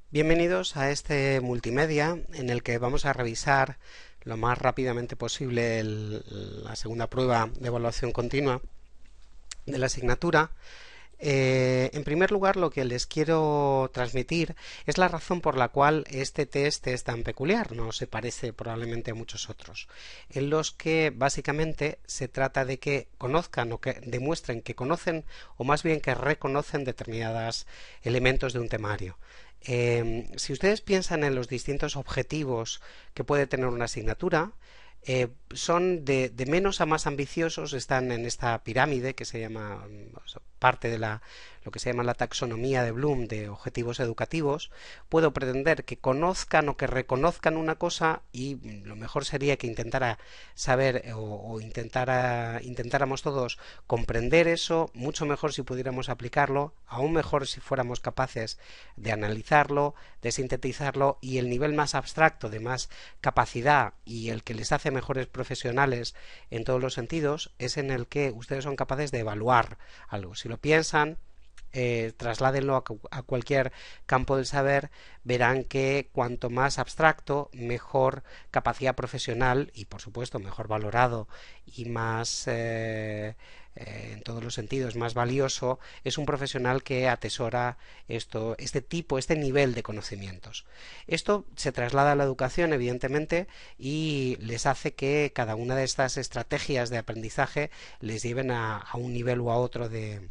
Bienvenidos a este multimedia en el que vamos a revisar lo más rápidamente posible la segunda prueba de evaluación continua de la asignatura. En primer lugar, lo que les quiero transmitir es la razón por la cual este test es tan peculiar, no se parece probablemente a muchos otros, en los que básicamente se trata de que conozcan o que demuestren que conocen o más bien que reconocen determinados elementos de un temario. Si ustedes piensan en los distintos objetivos que puede tener una asignatura, son de menos a más ambiciosos, están en esta pirámide que se llama parte de lo que se llama la taxonomía de Bloom de objetivos educativos. Puedo pretender que conozcan o que reconozcan una cosa y lo mejor sería que intentara saber o intentáramos todos comprender eso, mucho mejor si pudiéramos aplicarlo, aún mejor si fuéramos capaces de analizarlo, de sintetizarlo, y el nivel más abstracto, de más capacidad y el que les hace mejores profesionales en todos los sentidos, es en el que ustedes son capaces de evaluar algo. Si lo piensan, trasládenlo a cualquier campo del saber, verán que cuanto más abstracto, mejor capacidad profesional y, por supuesto, mejor valorado y más en todos los sentidos más valioso es un profesional que atesora este nivel de conocimientos. Esto se traslada a la educación, evidentemente, y les hace que cada una de estas estrategias de aprendizaje les lleven a un nivel u a otro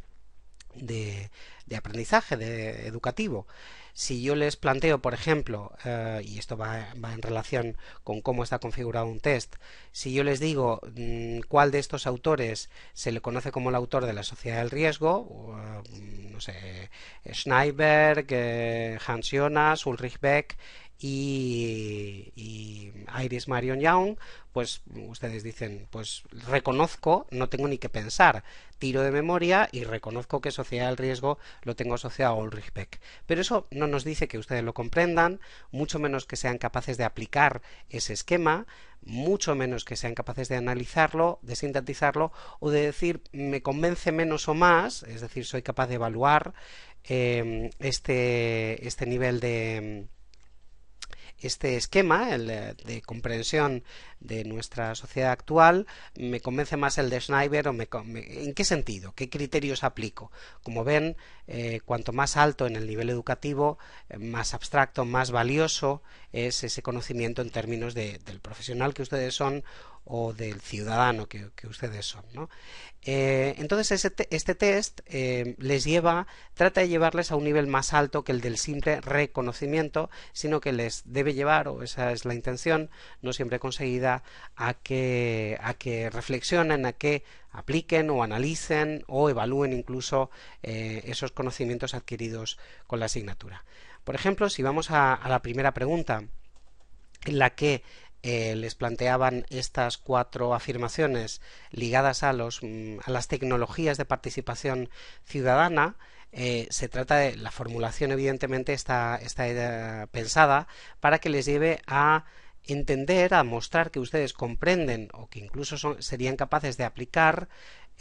de aprendizaje educativo. Si yo les planteo, por ejemplo, y esto va en relación con cómo está configurado un test, si yo les digo cuál de estos autores se le conoce como el autor de La Sociedad del Riesgo, no sé, Schneiberg, Hans Jonas, Ulrich Beck y Iris Marion Young, pues ustedes dicen, pues reconozco, no tengo ni que pensar, tiro de memoria y reconozco que Sociedad del Riesgo lo tengo asociado a Ulrich Beck. Pero eso no nos dice que ustedes lo comprendan, mucho menos que sean capaces de aplicar ese esquema, mucho menos que sean capaces de analizarlo, de sintetizarlo o de decir me convence menos o más, es decir, soy capaz de evaluar este nivel de este esquema, el de comprensión de nuestra sociedad actual, me convence más el de Schneider ¿en qué sentido? ¿Qué criterios aplico? Como ven, cuanto más alto en el nivel educativo, más abstracto, más valioso es ese conocimiento en términos del profesional que ustedes son o del ciudadano que ustedes son, ¿no? Entonces este test trata de llevarles a un nivel más alto que el del simple reconocimiento, sino que les debe llevar, o esa es la intención, no siempre conseguida, a que reflexionen, a que apliquen o analicen o evalúen incluso esos conocimientos adquiridos con la asignatura. Por ejemplo, si vamos a la primera pregunta, en la que les planteaban estas cuatro afirmaciones ligadas a las tecnologías de participación ciudadana. Se trata de la formulación, evidentemente está pensada para que les lleve a entender, a mostrar que ustedes comprenden o que incluso serían capaces de aplicar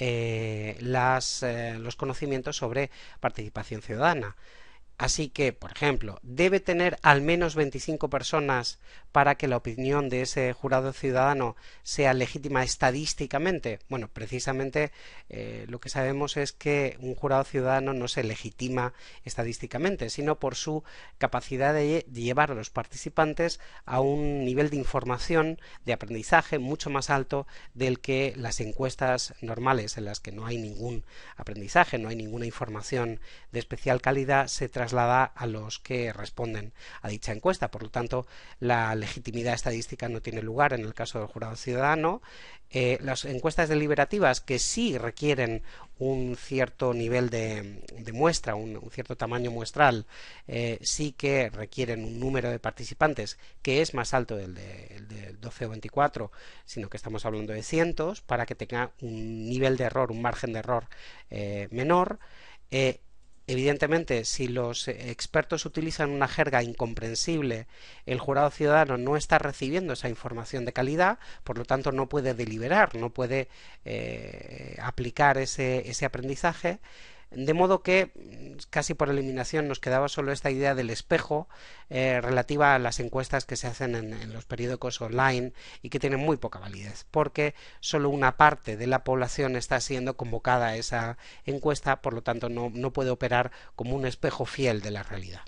los conocimientos sobre participación ciudadana. Así que, por ejemplo, debe tener al menos 25 personas para que la opinión de ese jurado ciudadano sea legítima estadísticamente. Bueno, precisamente lo que sabemos es que un jurado ciudadano no se legitima estadísticamente, sino por su capacidad de llevar a los participantes a un nivel de información, de aprendizaje mucho más alto del que las encuestas normales, en las que no hay ningún aprendizaje, no hay ninguna información de especial calidad, se traslada a los que responden a dicha encuesta. Por lo tanto, la legitimidad estadística no tiene lugar en el caso del jurado ciudadano. Las encuestas deliberativas, que sí requieren un cierto nivel de muestra, un cierto tamaño muestral, sí que requieren un número de participantes que es más alto del de 12 o 24, sino que estamos hablando de cientos, para que tenga un nivel de error, un margen de error menor. Evidentemente, si los expertos utilizan una jerga incomprensible, el jurado ciudadano no está recibiendo esa información de calidad, por lo tanto no puede deliberar, no puede aplicar ese aprendizaje. De modo que casi por eliminación nos quedaba solo esta idea del espejo relativa a las encuestas que se hacen en los periódicos online y que tienen muy poca validez, porque solo una parte de la población está siendo convocada a esa encuesta, por lo tanto no puede operar como un espejo fiel de la realidad.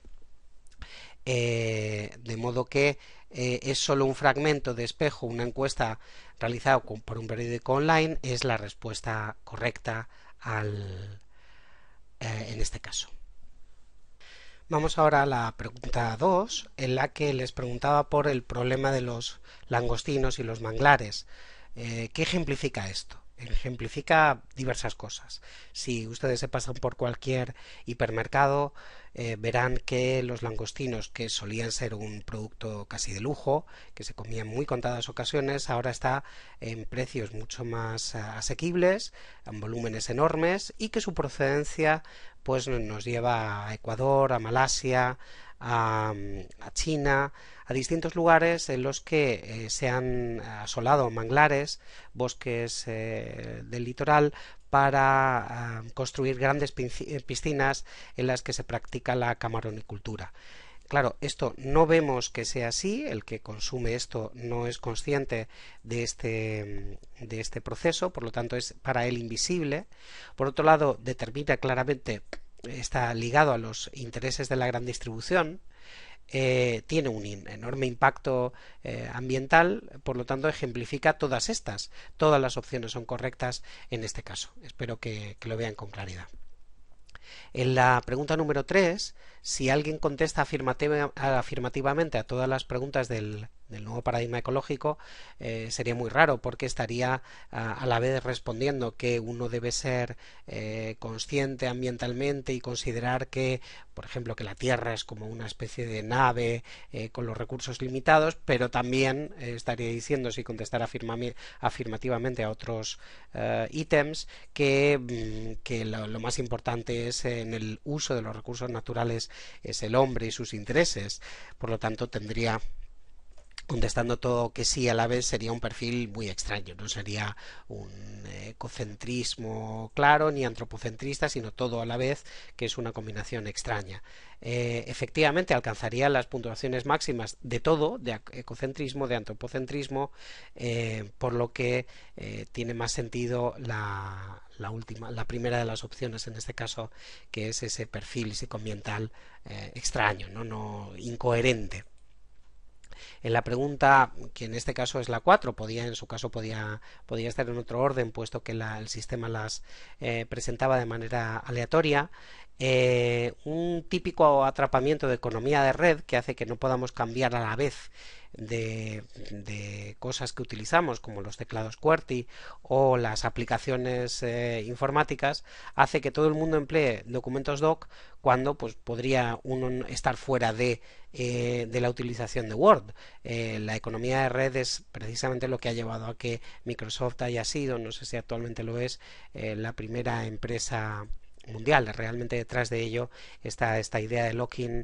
De modo que es solo un fragmento de espejo, una encuesta realizada por un periódico online, es la respuesta correcta en este caso. Vamos ahora a la pregunta 2, en la que les preguntaba por el problema de los langostinos y los manglares. ¿Qué ejemplifica esto? Ejemplifica diversas cosas. Si ustedes se pasan por cualquier hipermercado, verán que los langostinos, que solían ser un producto casi de lujo, que se comía en muy contadas ocasiones, ahora está en precios mucho más asequibles, en volúmenes enormes, y que su procedencia pues nos lleva a Ecuador, a Malasia, a China, a distintos lugares en los que se han asolado manglares, bosques del litoral, para construir grandes piscinas en las que se practica la camaronicultura. Claro, esto no vemos que sea así, el que consume esto no es consciente de este proceso, por lo tanto es para él invisible. Por otro lado, determina claramente, está ligado a los intereses de la gran distribución, tiene un enorme impacto ambiental, por lo tanto ejemplifica todas las opciones son correctas en este caso. Espero que lo vean con claridad. En la pregunta número 3, si alguien contesta afirmativamente a todas las preguntas del nuevo paradigma ecológico, sería muy raro, porque estaría a la vez respondiendo que uno debe ser consciente ambientalmente y considerar que, por ejemplo, que la Tierra es como una especie de nave con los recursos limitados, pero también estaría diciendo, si contestara afirmativamente a otros ítems, que lo más importante es en el uso de los recursos naturales es el hombre y sus intereses. Por lo tanto, tendría, contestando todo que sí a la vez, sería un perfil muy extraño, no sería un ecocentrismo claro ni antropocentrista, sino todo a la vez, que es una combinación extraña. Efectivamente alcanzaría las puntuaciones máximas de todo, de ecocentrismo, de antropocentrismo, por lo que tiene más sentido la primera de las opciones en este caso, que es ese perfil psicoambiental extraño, no incoherente. En la pregunta, que en este caso es la 4, en su caso podía estar en otro orden, puesto que el sistema las presentaba de manera aleatoria. Un típico atrapamiento de economía de red, que hace que no podamos cambiar a la vez de cosas que utilizamos, como los teclados QWERTY o las aplicaciones informáticas, hace que todo el mundo emplee documentos doc, cuando pues podría uno estar fuera de la utilización de Word. La economía de red es precisamente lo que ha llevado a que Microsoft haya sido, no sé si actualmente lo es, la primera empresa mundial. Realmente detrás de ello está esta idea de lock-in,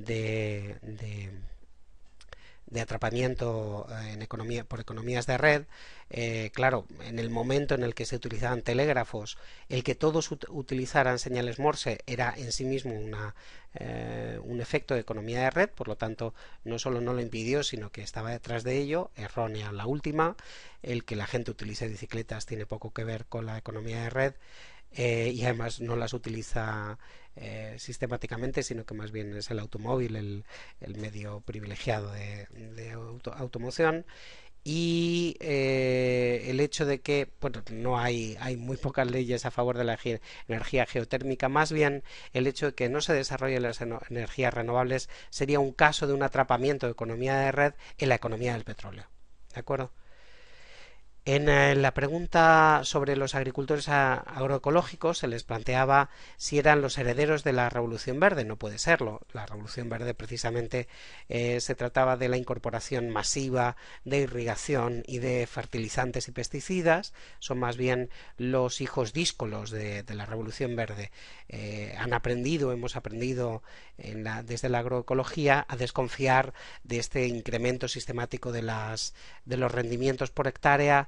de atrapamiento por economías de red. Claro, en el momento en el que se utilizaban telégrafos, el que todos utilizaran señales Morse era en sí mismo un efecto de economía de red, por lo tanto no solo no lo impidió, sino que estaba detrás de ello. Errónea la última. El que la gente utilice bicicletas tiene poco que ver con la economía de red, y además no las utiliza sistemáticamente, sino que más bien es el automóvil el medio privilegiado de automoción. Y el hecho de que no hay muy pocas leyes a favor de la energía geotérmica, más bien el hecho de que no se desarrollen las energías renovables sería un caso de un atrapamiento de economía de red en la economía del petróleo. ¿De acuerdo? En la pregunta sobre los agricultores agroecológicos se les planteaba si eran los herederos de la Revolución Verde. No puede serlo. La Revolución Verde precisamente se trataba de la incorporación masiva de irrigación y de fertilizantes y pesticidas. Son más bien los hijos díscolos de la Revolución Verde. Hemos aprendido desde la agroecología a desconfiar de este incremento sistemático de los rendimientos por hectárea,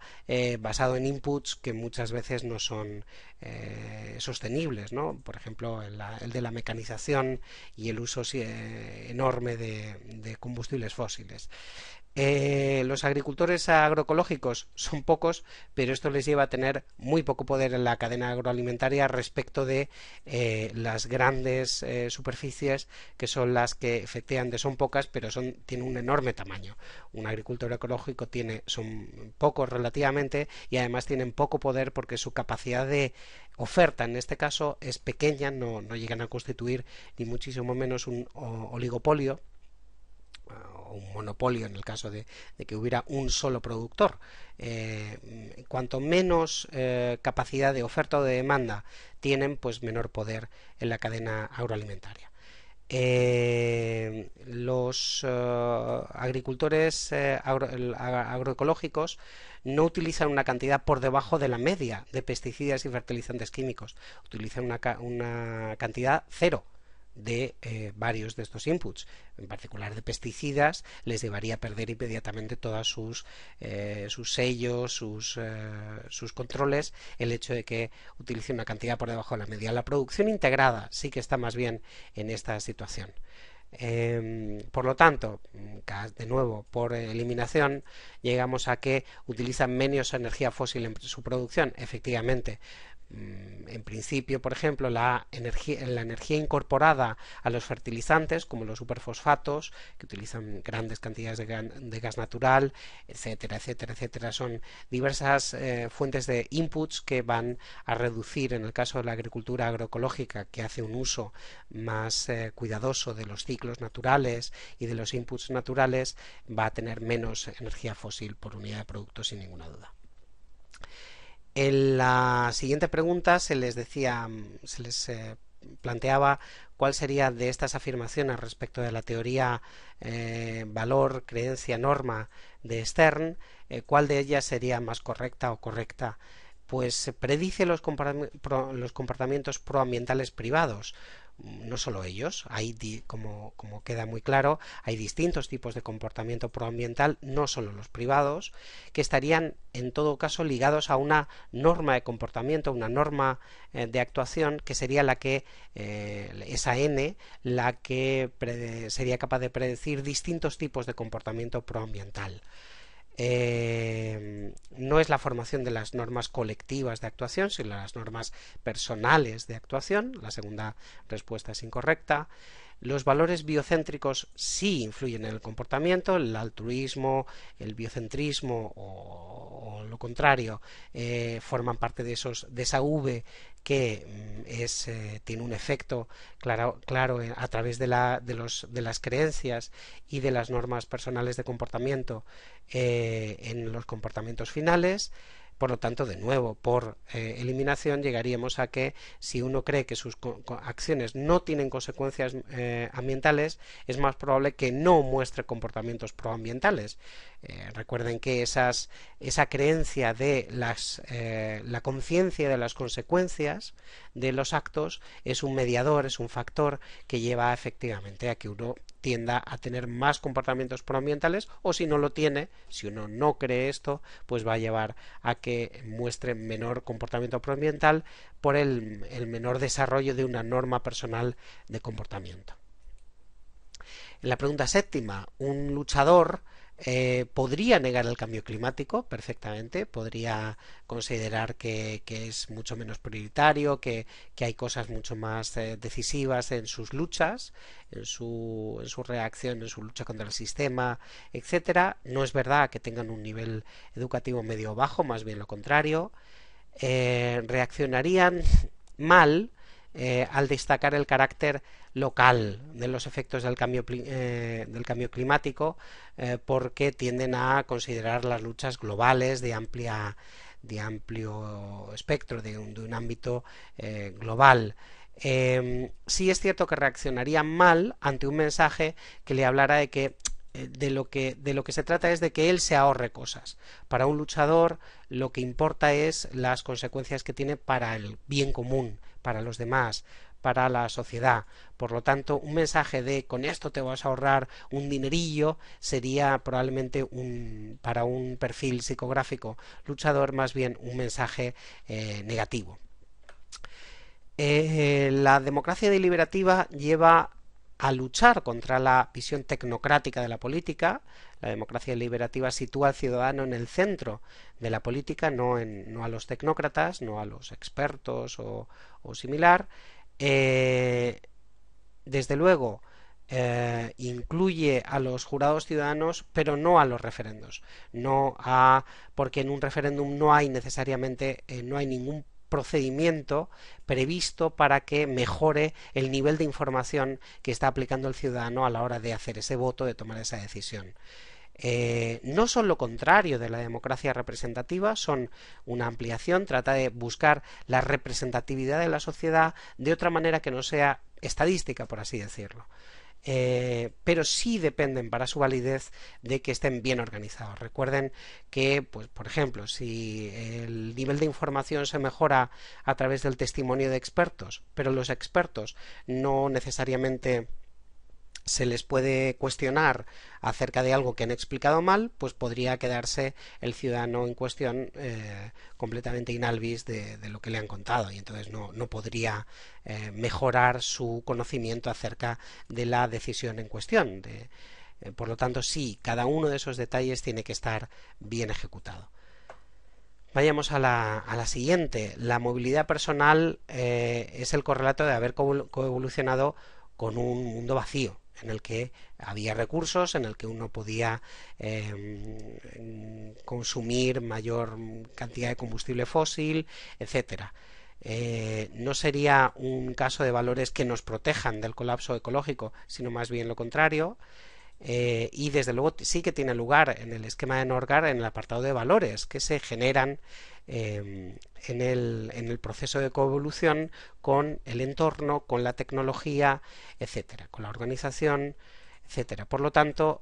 basado en inputs que muchas veces no son sostenibles, ¿no? Por ejemplo, el de la mecanización y el uso enorme de combustibles fósiles. Los agricultores agroecológicos son pocos, pero esto les lleva a tener muy poco poder en la cadena agroalimentaria respecto de las grandes superficies, que son las que efectivamente son pocas, pero tienen un enorme tamaño. Un agricultor ecológico son pocos relativamente y además tienen poco poder porque su capacidad de oferta en este caso es pequeña, no llegan a constituir ni muchísimo menos un oligopolio o un monopolio en el caso de que hubiera un solo productor. Cuanto menos capacidad de oferta o de demanda tienen, pues menor poder en la cadena agroalimentaria. Los agricultores agroecológicos no utilizan una cantidad por debajo de la media de pesticidas y fertilizantes químicos, utilizan una cantidad cero de varios de estos inputs, en particular de pesticidas. Les llevaría a perder inmediatamente todos sus sellos, sus controles, el hecho de que utilice una cantidad por debajo de la media. La producción integrada sí que está más bien en esta situación. Por lo tanto, de nuevo, por eliminación, llegamos a que utilizan menos energía fósil en su producción. Efectivamente, en principio, por ejemplo, la energía incorporada a los fertilizantes, como los superfosfatos, que utilizan grandes cantidades de gas natural, etcétera, etcétera, etcétera, son diversas fuentes de inputs que van a reducir, en el caso de la agricultura agroecológica, que hace un uso más cuidadoso de los ciclos naturales y de los inputs naturales, va a tener menos energía fósil por unidad de producto, sin ninguna duda. En la siguiente pregunta se les planteaba cuál sería de estas afirmaciones respecto de la teoría valor, creencia, norma de Stern, cuál de ellas sería más correcta o correcta. Pues predice los comportamientos proambientales privados. No solo ellos, como queda muy claro, hay distintos tipos de comportamiento proambiental, no solo los privados, que estarían en todo caso ligados a una norma de comportamiento, una norma de actuación, que sería esa N, la que sería capaz de predecir distintos tipos de comportamiento proambiental. No es la formación de las normas colectivas de actuación, sino las normas personales de actuación. La segunda respuesta es incorrecta. Los valores biocéntricos sí influyen en el comportamiento, el altruismo, el biocentrismo o lo contrario forman parte de esa V que tiene un efecto claro a través de las creencias y de las normas personales de comportamiento en los comportamientos finales. Por lo tanto, de nuevo, por eliminación, llegaríamos a que si uno cree que sus acciones no tienen consecuencias ambientales, es más probable que no muestre comportamientos proambientales. Recuerden que esa creencia de la conciencia de las consecuencias de los actos es un mediador, es un factor que lleva efectivamente a que uno tienda a tener más comportamientos proambientales, o si no lo tiene, si uno no cree esto, pues va a llevar a que muestre menor comportamiento proambiental por el menor desarrollo de una norma personal de comportamiento. En la pregunta séptima, un luchador podría negar el cambio climático perfectamente, podría considerar que es mucho menos prioritario, que hay cosas mucho más decisivas en sus luchas, en su reacción, en su lucha contra el sistema, etcétera. No es verdad que tengan un nivel educativo medio o bajo, más bien lo contrario. Reaccionarían mal al destacar el carácter local de los efectos del cambio climático, porque tienden a considerar las luchas globales de amplio espectro, de un ámbito global. Sí es cierto que reaccionarían mal ante un mensaje que le hablara de que de lo que se trata es de que él se ahorre cosas. Para un luchador lo que importa es las consecuencias que tiene para el bien común, para los demás, para la sociedad. Por lo tanto, un mensaje de con esto te vas a ahorrar un dinerillo sería probablemente para un perfil psicográfico luchador más bien un mensaje negativo. La democracia deliberativa lleva a luchar contra la visión tecnocrática de la política. La democracia deliberativa sitúa al ciudadano en el centro de la política, no a los tecnócratas, no a los expertos o similar. Desde luego, incluye a los jurados ciudadanos, pero no a los referendos, porque en un referéndum no hay necesariamente, no hay ningún procedimiento previsto para que mejore el nivel de información que está aplicando el ciudadano a la hora de hacer ese voto, de tomar esa decisión. No son lo contrario de la democracia representativa, son una ampliación, trata de buscar la representatividad de la sociedad de otra manera que no sea estadística, por así decirlo. Pero sí dependen para su validez de que estén bien organizados. Recuerden que, pues, por ejemplo, si el nivel de información se mejora a través del testimonio de expertos, pero los expertos no necesariamente se les puede cuestionar acerca de algo que han explicado mal, pues podría quedarse el ciudadano en cuestión completamente inalvis de lo que le han contado y entonces no podría mejorar su conocimiento acerca de la decisión en cuestión. Por lo tanto, sí, cada uno de esos detalles tiene que estar bien ejecutado. Vayamos a la siguiente. La movilidad personal es el correlato de haber coevolucionado con un mundo vacío, en el que había recursos, en el que uno podía consumir mayor cantidad de combustible fósil, etcétera. No sería un caso de valores que nos protejan del colapso ecológico, sino más bien lo contrario. Y desde luego sí que tiene lugar en el esquema de Norgard en el apartado de valores que se generan en el proceso de coevolución con el entorno, con la tecnología, etcétera, con la organización, etcétera. Por lo tanto,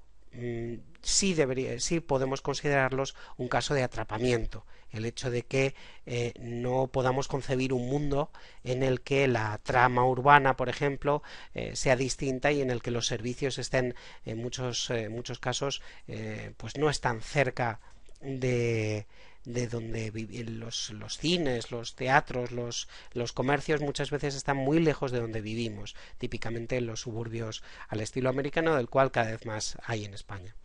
sí podemos considerarlos un caso de atrapamiento, el hecho de que no podamos concebir un mundo en el que la trama urbana, por ejemplo, sea distinta y en el que los servicios estén en muchos casos pues no están cerca de donde viven los cines, los teatros, los comercios muchas veces están muy lejos de donde vivimos, típicamente en los suburbios al estilo americano, del cual cada vez más hay en España.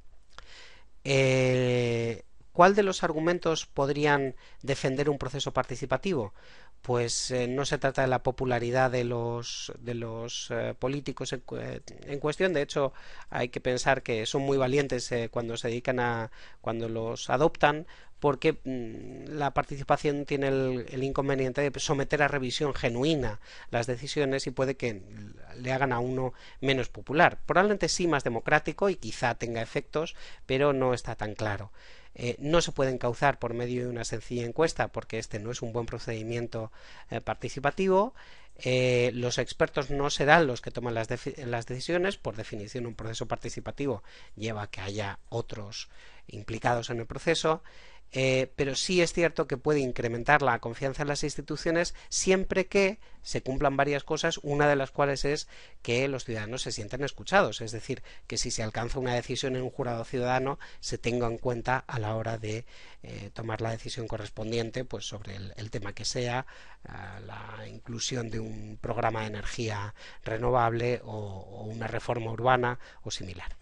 ¿Cuál de los argumentos podrían defender un proceso participativo? Pues no se trata de la popularidad de los políticos en cuestión. De hecho, hay que pensar que son muy valientes cuando se dedican cuando los adoptan, porque la participación tiene el inconveniente de someter a revisión genuina las decisiones y puede que le hagan a uno menos popular. Probablemente sí más democrático y quizá tenga efectos, pero no está tan claro. No se puede encauzar por medio de una sencilla encuesta porque este no es un buen procedimiento participativo. Los expertos no serán los que toman las decisiones. Por definición, un proceso participativo lleva a que haya otros implicados en el proceso. Pero sí es cierto que puede incrementar la confianza en las instituciones siempre que se cumplan varias cosas, una de las cuales es que los ciudadanos se sientan escuchados, es decir, que si se alcanza una decisión en un jurado ciudadano se tenga en cuenta a la hora de tomar la decisión correspondiente pues sobre el tema que sea, la inclusión de un programa de energía renovable o una reforma urbana o similar.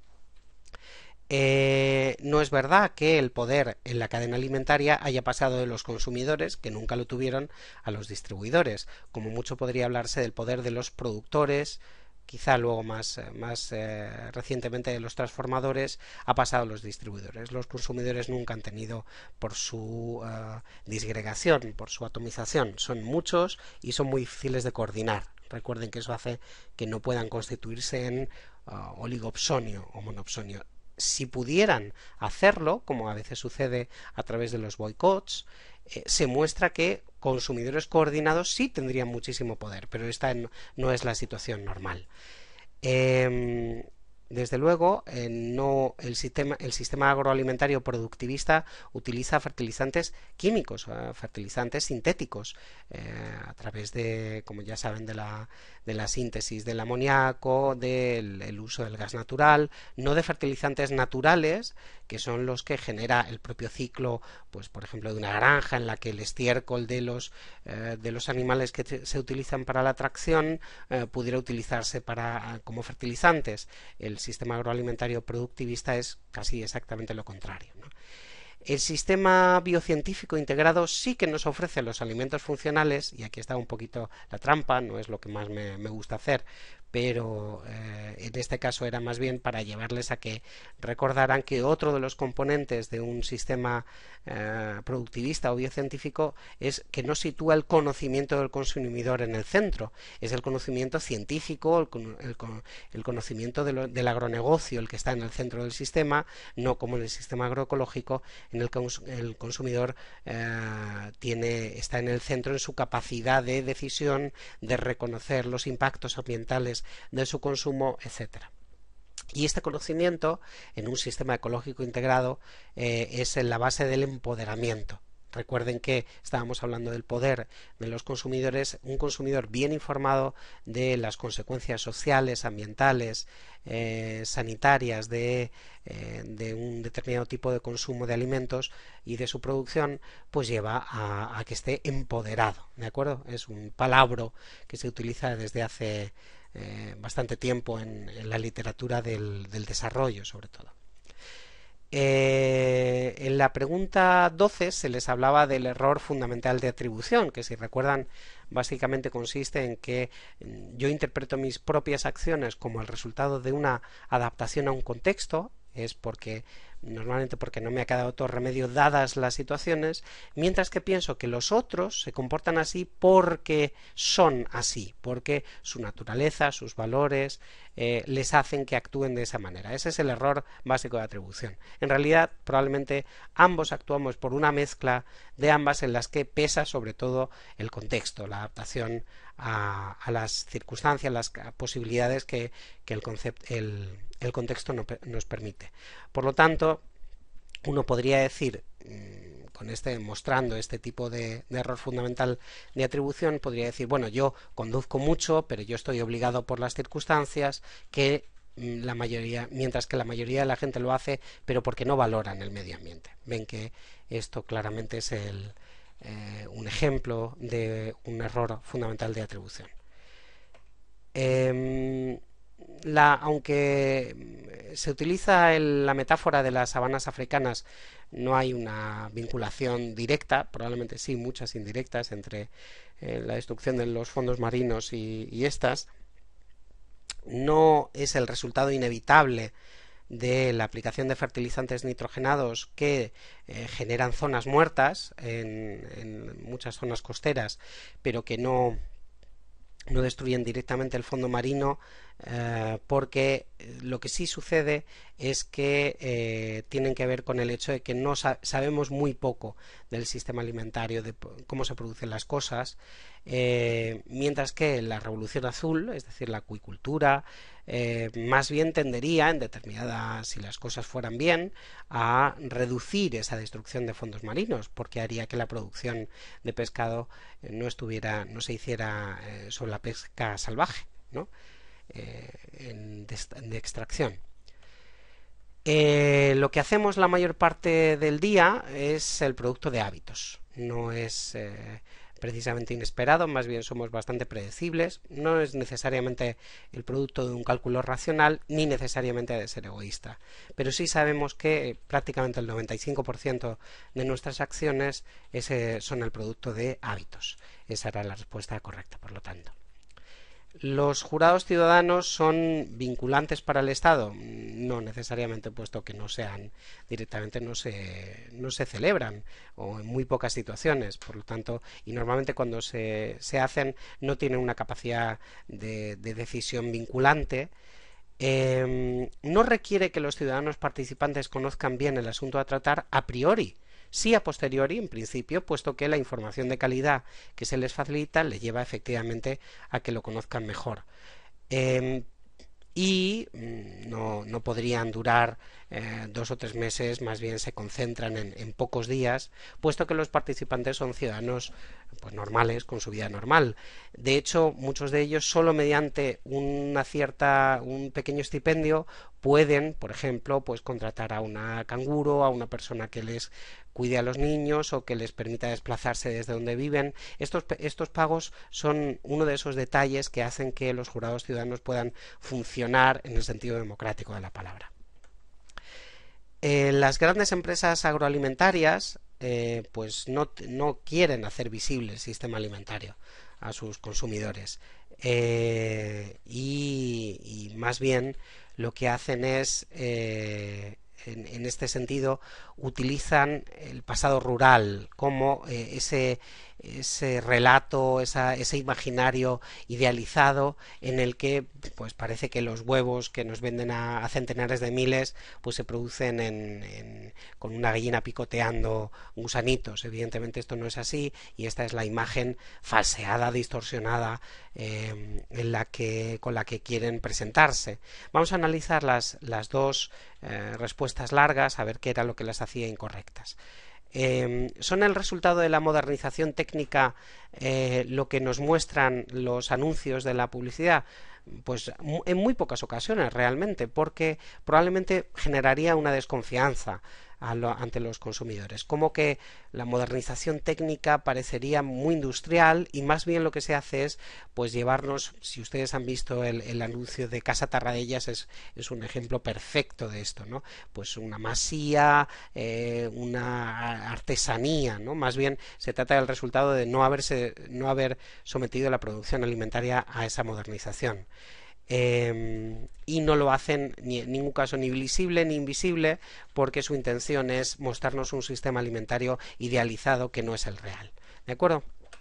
No es verdad que el poder en la cadena alimentaria haya pasado de los consumidores, que nunca lo tuvieron, a los distribuidores. Como mucho podría hablarse del poder de los productores, quizá luego más recientemente de los transformadores, ha pasado a los distribuidores. Los consumidores nunca han tenido, por su disgregación, por su atomización, son muchos y son muy difíciles de coordinar. Recuerden que eso hace que no puedan constituirse en oligopsonio o monopsonio. Si pudieran hacerlo, como a veces sucede a través de los boicots, se muestra que consumidores coordinados sí tendrían muchísimo poder, pero esta no es la situación normal. Desde luego, el sistema agroalimentario productivista utiliza fertilizantes químicos, fertilizantes sintéticos, a través de, como ya saben, de la síntesis del amoníaco, del uso del gas natural, no de fertilizantes naturales, que son los que genera el propio ciclo, pues por ejemplo, de una granja en la que el estiércol de los animales que se utilizan para la tracción pudiera utilizarse como fertilizantes. El sistema agroalimentario productivista es casi exactamente lo contrario, ¿no? El sistema biocientífico integrado sí que nos ofrece los alimentos funcionales, y aquí está un poquito la trampa, no es lo que más me gusta hacer, pero en este caso era más bien para llevarles a que recordaran que otro de los componentes de un sistema productivista o biocientífico es que no sitúa el conocimiento del consumidor en el centro, es el conocimiento científico, el conocimiento del agronegocio el que está en el centro del sistema, no como en el sistema agroecológico en el que el consumidor está en el centro en su capacidad de decisión, de reconocer los impactos ambientales de su consumo, etcétera. Y este conocimiento en un sistema ecológico integrado es en la base del empoderamiento. Recuerden que estábamos hablando del poder de los consumidores. Un consumidor bien informado de las consecuencias sociales, ambientales, sanitarias de un determinado tipo de consumo de alimentos y de su producción, pues lleva a que esté empoderado, ¿de acuerdo? Es un palabra que se utiliza desde hace bastante tiempo en la literatura del desarrollo, sobre todo. En la pregunta 12 se les hablaba del error fundamental de atribución, que si recuerdan básicamente consiste en que yo interpreto mis propias acciones como el resultado de una adaptación a un contexto, es normalmente porque no me ha quedado otro remedio dadas las situaciones, mientras que pienso que los otros se comportan así porque son así, porque su naturaleza, sus valores les hacen que actúen de esa manera. Ese es el error básico de atribución. En realidad, probablemente ambos actuamos por una mezcla de ambas en las que pesa sobre todo el contexto, la adaptación a las circunstancias, las posibilidades que el contexto nos permite. Por lo tanto, uno podría decir, mostrando este tipo de error fundamental de atribución, podría decir, bueno, yo conduzco mucho, pero yo estoy obligado por las circunstancias, mientras que la mayoría de la gente lo hace, pero porque no valoran el medio ambiente. Ven que esto claramente es un ejemplo de un error fundamental de atribución. Aunque se utiliza la metáfora de las sabanas africanas, no hay una vinculación directa, probablemente sí muchas indirectas entre la destrucción de los fondos marinos y estas. No es el resultado inevitable de la aplicación de fertilizantes nitrogenados que generan zonas muertas en muchas zonas costeras, pero que no destruyen directamente el fondo marino, porque lo que sí sucede es que tienen que ver con el hecho de que no sabemos muy poco del sistema alimentario, de cómo se producen las cosas, mientras que la revolución azul, es decir, la acuicultura, más bien tendería, si las cosas fueran bien, a reducir esa destrucción de fondos marinos, porque haría que la producción de pescado no se hiciera sobre la pesca salvaje, ¿no? De extracción. Lo que hacemos la mayor parte del día es el producto de hábitos, no es precisamente inesperado, más bien somos bastante predecibles, no es necesariamente el producto de un cálculo racional ni necesariamente de ser egoísta, pero sí sabemos que prácticamente el 95% de nuestras acciones son el producto de hábitos. Esa era la respuesta correcta, por lo tanto. ¿Los jurados ciudadanos son vinculantes para el Estado? No necesariamente, puesto que no se celebran, o en muy pocas situaciones, por lo tanto, y normalmente cuando se hacen no tienen una capacidad de decisión vinculante. No requiere que los ciudadanos participantes conozcan bien el asunto a tratar a priori, sí a posteriori, en principio, puesto que la información de calidad que se les facilita les lleva efectivamente a que lo conozcan mejor. y no podrían durar 2 o 3 meses, más bien se concentran en pocos días, puesto que los participantes son ciudadanos pues normales, con su vida normal. De hecho, muchos de ellos solo mediante un pequeño estipendio pueden, por ejemplo, pues contratar a una canguro, a una persona que les cuide a los niños o que les permita desplazarse desde donde viven. Estos pagos son uno de esos detalles que hacen que los jurados ciudadanos puedan funcionar en el sentido democrático de la palabra. Las grandes empresas agroalimentarias pues no quieren hacer visible el sistema alimentario a sus consumidores y más bien lo que hacen es en este sentido utilizan el pasado rural como ese relato, ese imaginario idealizado en el que pues parece que los huevos que nos venden a centenares de miles pues se producen con una gallina picoteando gusanitos. Evidentemente esto no es así y esta es la imagen falseada, distorsionada con la que quieren presentarse. Vamos a analizar las dos respuestas largas a ver qué era lo que las hacía incorrectas. ¿Son el resultado de la modernización técnica lo que nos muestran los anuncios de la publicidad? Pues en muy pocas ocasiones realmente, porque probablemente generaría una desconfianza ante los consumidores, como que la modernización técnica parecería muy industrial y más bien lo que se hace es pues llevarnos, si ustedes han visto el anuncio de Casa Tarradellas es un ejemplo perfecto de esto, ¿no? Pues una masía, una artesanía, ¿no? Más bien se trata del resultado de no haber sometido la producción alimentaria a esa modernización. Y no lo hacen en ningún caso ni visible ni invisible porque su intención es mostrarnos un sistema alimentario idealizado que no es el real. ¿De acuerdo?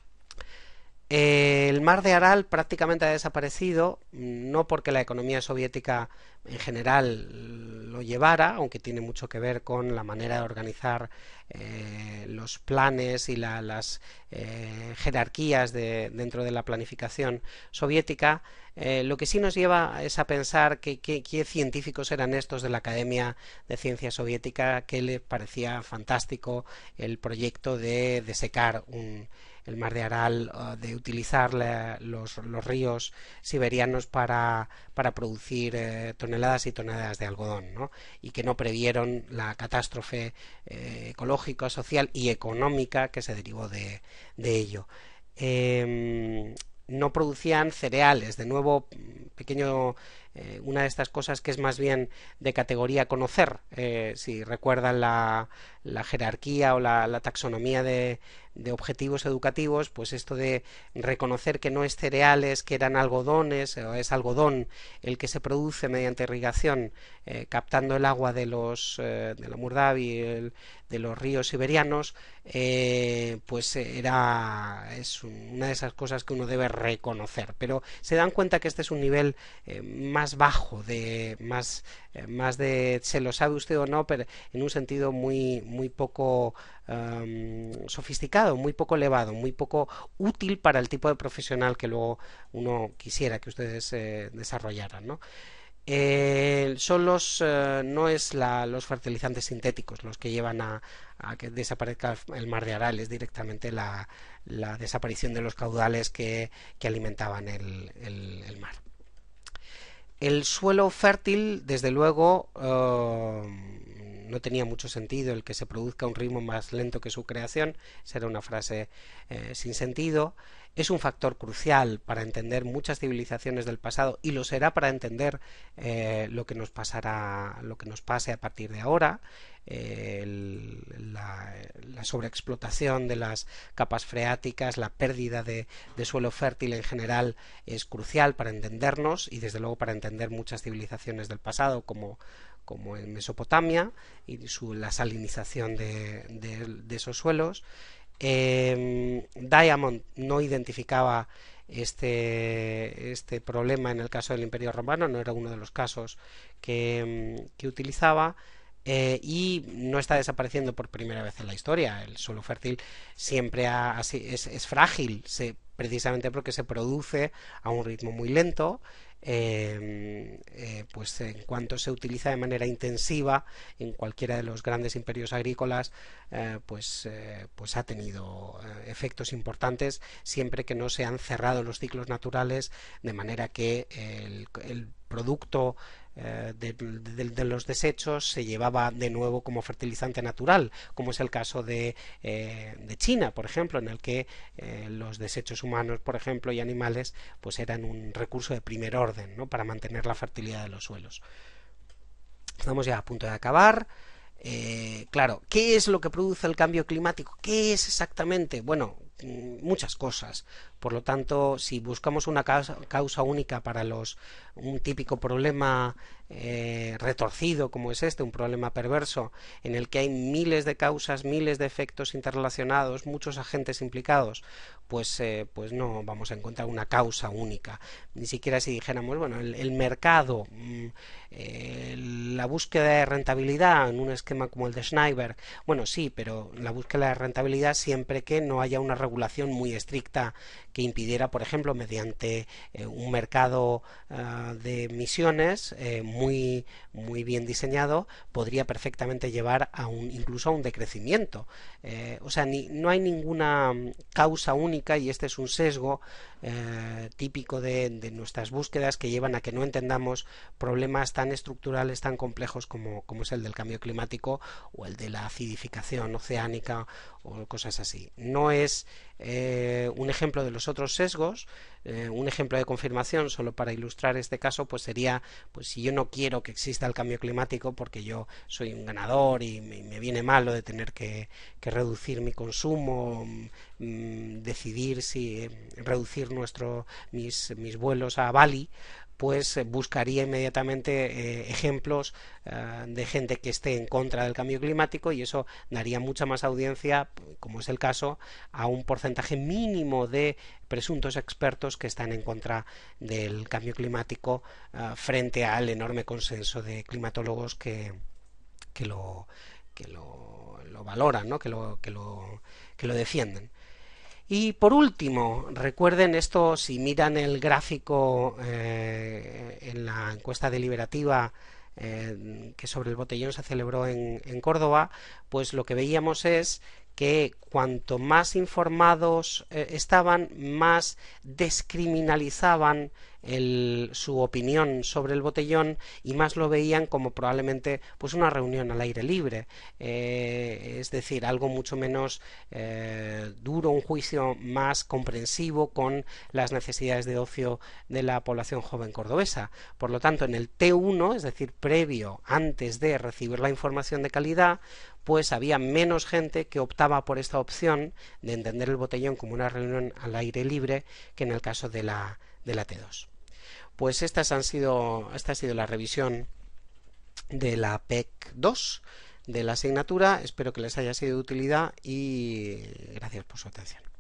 El mar de Aral prácticamente ha desaparecido, no porque la economía soviética en general lo llevara, aunque tiene mucho que ver con la manera de organizar los planes y las jerarquías dentro de la planificación soviética. Lo que sí nos lleva es a pensar qué científicos eran estos de la Academia de Ciencias Soviética que les parecía fantástico el proyecto de desecar el mar de Aral, de utilizar los ríos siberianos para producir toneladas y toneladas de algodón, ¿no? Y que no previeron la catástrofe ecológica, social y económica que se derivó de ello. No producían cereales, de nuevo una de estas cosas que es más bien de categoría conocer, si recuerdan la jerarquía o la taxonomía de objetivos educativos, pues esto de reconocer que no es cereales, que eran algodones, o es algodón el que se produce mediante irrigación, captando el agua de la Murdavi, de los ríos siberianos, pues es una de esas cosas que uno debe reconocer, pero se dan cuenta que este es un nivel más bajo, más de se lo sabe usted o no, pero en un sentido muy poco sofisticado, muy poco elevado, muy poco útil para el tipo de profesional que luego uno quisiera que ustedes desarrollaran, ¿no? No es los fertilizantes sintéticos los que llevan a que desaparezca el mar de Aral, es directamente la desaparición de los caudales que alimentaban el mar. El suelo fértil, desde luego, no tenía mucho sentido el que se produzca a un ritmo más lento que su creación. Esa era una frase sin sentido. Es un factor crucial para entender muchas civilizaciones del pasado y lo será para entender lo que nos pase a partir de ahora. La sobreexplotación de las capas freáticas, la pérdida de suelo fértil en general es crucial para entendernos y desde luego para entender muchas civilizaciones del pasado como en Mesopotamia y la salinización de esos suelos. Diamond no identificaba este problema en el caso del Imperio Romano, no era uno de los casos que utilizaba. Y no está desapareciendo por primera vez en la historia. El suelo fértil siempre es frágil, precisamente porque se produce a un ritmo muy lento pues en cuanto se utiliza de manera intensiva en cualquiera de los grandes imperios agrícolas, pues ha tenido efectos importantes siempre que no se han cerrado los ciclos naturales, de manera que el producto de los desechos se llevaba de nuevo como fertilizante natural, como es el caso de China, por ejemplo, en el que los desechos humanos, por ejemplo, y animales, pues eran un recurso de primer orden, ¿no?, para mantener la fertilidad de los suelos. Estamos ya a punto de acabar. Claro, ¿qué es lo que produce el cambio climático? ¿Qué es exactamente? Bueno, muchas cosas. Por lo tanto, si buscamos una causa única para un típico problema retorcido como es este, un problema perverso, en el que hay miles de causas, miles de efectos interrelacionados, muchos agentes implicados, pues no vamos a encontrar una causa única. Ni siquiera si dijéramos, bueno, el mercado, la búsqueda de rentabilidad en un esquema como el de Schneider, bueno, sí, pero la búsqueda de rentabilidad siempre que no haya una regulación muy estricta que impidiera, por ejemplo, mediante un mercado de emisiones muy bien diseñado, podría perfectamente llevar incluso a un decrecimiento. O sea, no hay ninguna causa única, y este es un sesgo típico de nuestras búsquedas, que llevan a que no entendamos problemas tan estructurales, tan complejos como es el del cambio climático o el de la acidificación oceánica o cosas así. No es un ejemplo de los otros sesgos. Un ejemplo de confirmación, solo para ilustrar este caso, pues sería, pues si yo no quiero que exista el cambio climático porque yo soy un ganador y me viene mal lo de tener que reducir mi consumo, decidir si reducir mis vuelos a Bali, pues buscaría inmediatamente ejemplos de gente que esté en contra del cambio climático, y eso daría mucha más audiencia, como es el caso, a un porcentaje mínimo de presuntos expertos que están en contra del cambio climático, frente al enorme consenso de climatólogos que lo valoran, ¿no?, que lo defienden. Y por último, recuerden esto, si miran el gráfico en la encuesta deliberativa que sobre el botellón se celebró en Córdoba, pues lo que veíamos es que cuanto más informados estaban, más descriminalizaban su opinión sobre el botellón, y más lo veían como probablemente pues una reunión al aire libre, es decir, algo mucho menos duro, un juicio más comprensivo con las necesidades de ocio de la población joven cordobesa. Por lo tanto, en el T1, es decir, previo, antes de recibir la información de calidad, pues había menos gente que optaba por esta opción de entender el botellón como una reunión al aire libre que en el caso de la T2. Pues esta ha sido la revisión de la PEC 2 de la asignatura. Espero que les haya sido de utilidad y gracias por su atención.